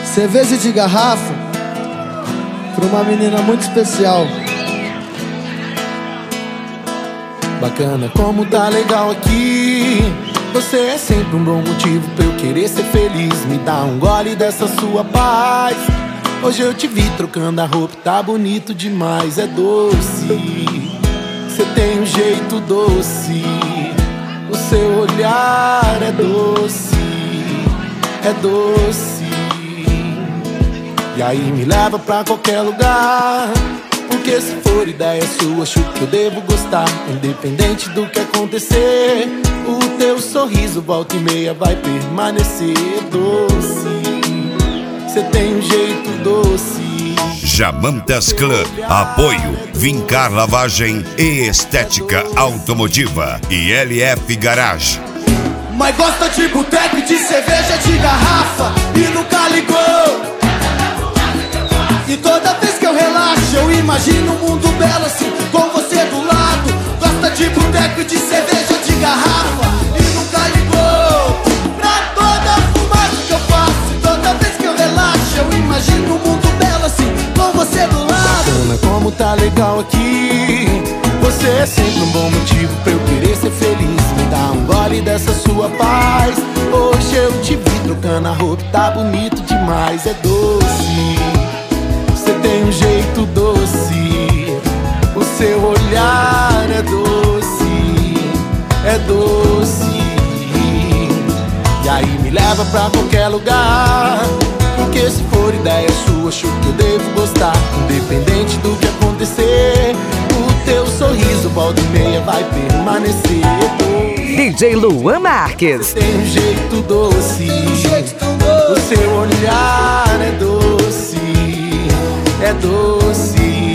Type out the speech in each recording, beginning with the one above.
Cerveja de garrafa pra uma menina muito especial. Bacana como tá legal aqui. Você é sempre um bom motivo pra eu querer ser feliz. Me dá um gole dessa sua paz. Hoje eu te vi trocando a roupa, tá bonito demais. É doce, você tem um jeito doce. O seu olhar é doce, é doce. E aí me leva pra qualquer lugar, porque se for ideia sua, acho que eu devo gostar. Independente do que acontecer, o teu sorriso volta e meia vai permanecer doce. Você tem um jeito doce. Jamantas Club. Apoio Vincar Lavagem e Estética Automotiva e LF Garage. Mas gosta de boteco e de cerveja de garrafa e nunca ligou. E toda vez que eu relaxo, eu imagino um mundo belo assim, com você do lado. Gosta de boteco e de cerveja de garrafa e nunca ligou pra toda a fumaça que eu faço. E toda vez que eu relaxo, eu imagino um mundo belo assim, com você do lado. Bacana como tá legal aqui. Você é sempre um bom motivo pra eu querer ser feliz. Me dá um gole dessa sua paz. Hoje eu te vi trocando a roupa, tá bonito demais. É doce, você tem um jeito doce. O seu olhar é doce, é doce. E aí me leva pra qualquer lugar, porque se for ideia sua, acho que eu devo gostar. Independente do que acontecer, o teu sorriso volta e meia vai permanecer doce. DJ Luan Marques. Você tem um jeito doce, o seu olhar é doce, é doce.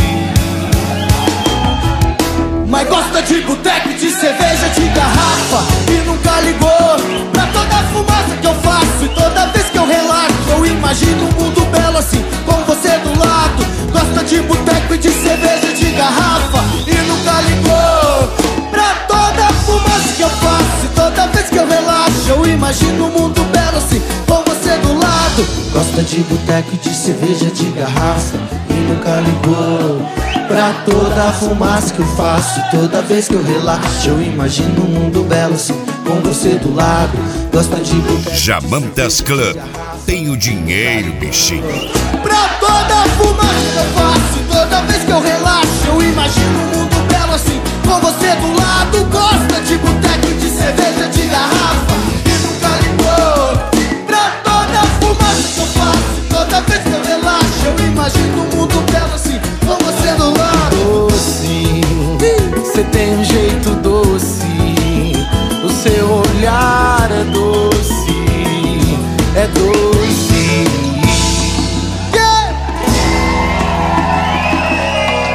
Mas gosta de boteco e de cerveja de garrafa e nunca ligou pra toda a fumaça que eu faço. E toda vez que eu relaxo, eu imagino um mundo belo assim, com você do lado. Gosta de boteco e de cerveja de garrafa e nunca ligou pra toda a fumaça que eu faço. E toda vez que eu relaxo, eu imagino um mundo belo assim, com você do lado. Gosta de boteco e de cerveja de garrafa e nunca ligou pra toda a fumaça que eu faço. Toda vez que eu relaxo, eu imagino um mundo belo assim, com você do lado. Gosta de boteco. Jamantas Club. Tem o dinheiro, bichinho. Pra toda a fumaça que eu faço. Toda vez que eu relaxo, eu imagino um mundo belo assim, com você do lado. Gosta de boteco e de cerveja de garrafa e nunca ligou pra toda a fumaça que eu faço. Toda vez que eu relaxo, eu imagino um mundo belo assim, com você do lado. Doce, você tem um jeito doce. O seu olhar é doce, é doce. Yeah!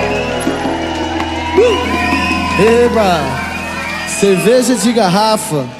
Eba! Cerveja de garrafa